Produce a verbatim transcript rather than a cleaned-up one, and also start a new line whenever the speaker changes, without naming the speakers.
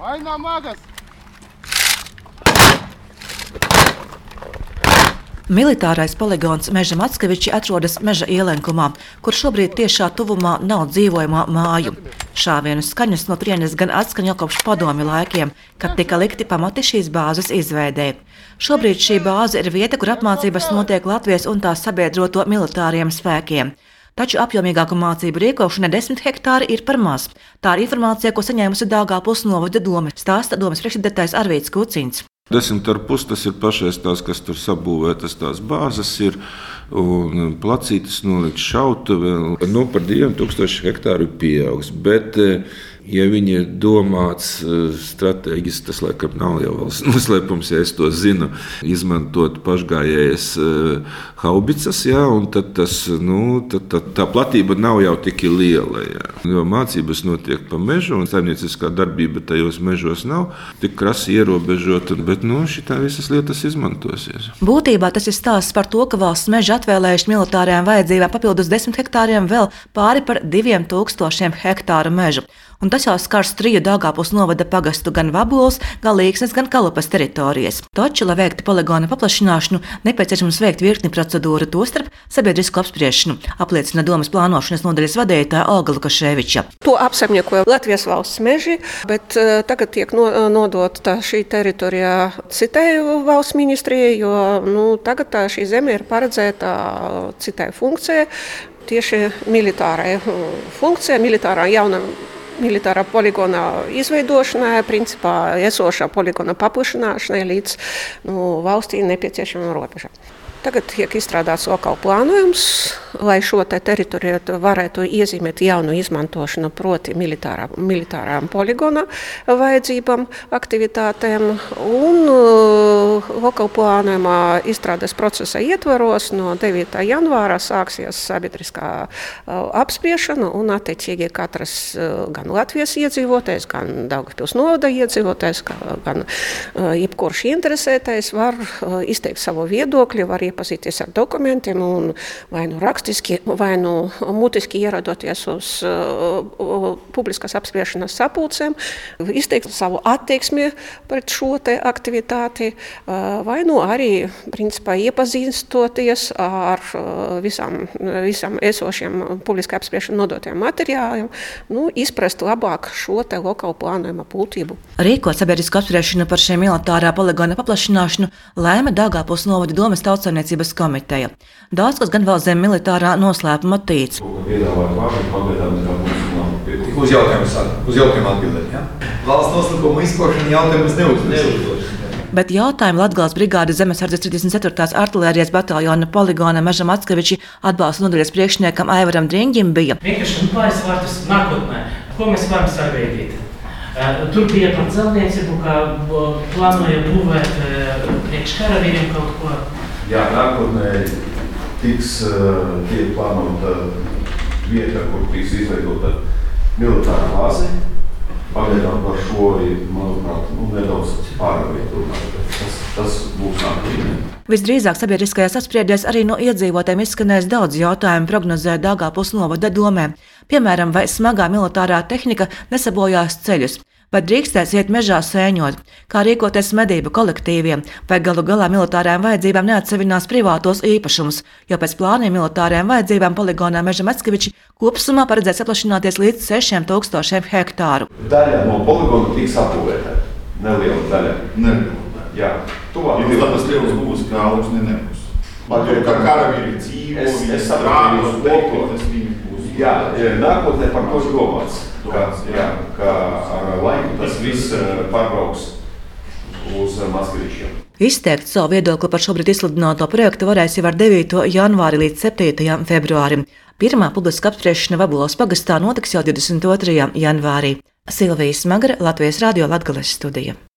Vaina magas!
Militārais poligons Meža Mackeviči atrodas meža ielenkumā, kur šobrīd tiešā tuvumā nav dzīvojamā māju. Šāvienu skaņas no turienes gan atskaņo kopš padomju laikiem, kad tika likti pamati šīs bāzes izveidē. Šobrīd šī bāze ir vieta, kur apmācības notiek Latvijas un tās sabiedroto militāriem spēkiem. Taču apjomīgāku mācību rīkošanai desmit hektāri ir par maz. Tā ir informācija, ko saņēmusi Daugavpils novada dome, stāsta domes priekšsēdētājs Arvīds Kuciņš.
Desmit ar pus tas ir pašais tās, kas tur sabūvētas, tās bāzes ir, un placītes nolikt šautuve. Nu, par diviem tūkstošiem hektāru ir pieaugs, bet, ja viņi ir domāts stratēģiski, tas laikam nav jau vēl noslēpums, ja es to zinu, izmantot pašgājējas haubicas, jā, un tad tas, nu, tad, tad, tā platība nav jau tik liela, jā. Jo mācības notiek pa mežu, un saimnieciskā darbība tajos mežos nav tik krasi ierobežota, bet, nu, šitā visas lietas izmantosies.
Būtībā tas ir stāsts par to, ka valsts meži atvēlējuši militārajām vajadzībām papildus desmit hektāriem vēl pāri par diviem tūkstošiem hektāru mežu. Un tas jau skars triju Daugavpils novada pagastu gan Vaboles, gan Līksnes, gan Kalupas teritorijas. Taču, lai veiktu poligona paplašināšanu, nepieciešams veikt virkni procedūru, tostarp sabiedrisku apspriešanu, apliecina domes plānošanas nodaļas vadītāja Olga Lukaševiča.
To apsaimniekoja Latvijas valsts meži, bet uh, tagad tiek no, nodota šī teritorija citai valsts ministrijai, jo nu, tagad tā, šī zeme ir paredzēta citai funkcijai, tieši militārai funkcijai, militārā jauna militārā poligona izveidošanai, principā esošā poligona paplašināšanai līdz nu, valstī nepieciešamām robežām. Tagad tiek izstrādāts lokāli plānojums, lai šo te teritoriju varētu iezīmēt jaunu izmantošanu, proti militārā, militārām poligona vajadzībām, aktivitātēm. Un uh, lokāli plānojumā izstrādes procesa ietvaros no devītā janvāra sāksies sabiedriskā uh, apspriešana un attiecīgi katrs uh, gan Latvijas iedzīvotājs, gan Daugavpils novada iedzīvotājs, gan uh, jebkurš interesētais var uh, izteikt savu viedokli, var iepazīties ar dokumentiem un vai nu rakstiski, vai nu mutiski ieradoties uz uh, publiskās apspriešanas sapulcēm, izteikt savu attieksmi pret šo te aktivitāti, uh, vai nu arī, principā, iepazīstoties ar uh, visām, visām esošiem publiskā apspriešana nodotiem materiāliem, nu, izprast labāk šo te lokālu plānojuma būtību.
Rīkot sabiedrisku apspriešanu par šiem militārā poligona paplašināšanu lēma Daugavpils novada domes tautssaimniecības komiteja. Daudz, kas gan vēl zem militārā noslēpuma tīts.
Uz jautājumu, uz jautājumu atbildēt, ja? Valsts noslēpuma izkošana jautājumus neuzdos.
Bet jautājumu Latgales brigādes zemesardzes trīsdesmit ceturtās artilērijas bataljona poligona Meža Mackeviči atbalsta nodaļas priekšniekam Aivaram Driņģim bija.
Vienkārši pāris vārtus nākotnē, ko mēs varam sagaidīt. Tur bija par celtniecību, kā plānoja būvēt priekš karavīriem kaut ko.
Jā, nākotnē tiks tiek plānota vieta, kur tiks izveidota militāra bāze. Pagaidām par šo ir, manuprāt, nu, nedaudz pārāk runāt. Tas, tas būs nākotnē.
Visdrīzāk sabiedriskajās apspriedēs arī no iedzīvotājiem izskanēs daudz jautājumu, prognozē Daugavpils novada domē. Piemēram, vai smagā militārā tehnika nesabojās ceļus, vai drīkstēs iet mežā sēņot, kā rīkoties medību kolektīviem, vai galu galā militārajām vajadzībām neatsevinās privātos īpašumus, jo pēc plāniem militārajām vajadzībām poligonā Meža Mackeviči kopsumā paredzēts saplašināties līdz sešiem tūkstošiem hektāru.
Daļa no poligona tiks apbūvēta. Neliela daļa.
Neliela daļa.
Jā. Tuvāk.
Ir tas liels būs, kā augs nenebūs. Latvijā kā karavīri dzīvo,
es,
viņi
es
strādā,
teiktu,
tas viņi būs.
Jā, nākotnē par to domāts. Ka, jā, ka ar laiku tas viss pārbrauks uz Mackevičiem.
Izteikt savu viedokli par šobrīd izsludināto projektu varēs jau ar devīto janvāri līdz septītajam februārim. Pirmā publiska apspriešana Vaboles pagastā notiks jau divdesmit otrajā janvārī. Silvija Smagara, Latvijas radio Latgales studija.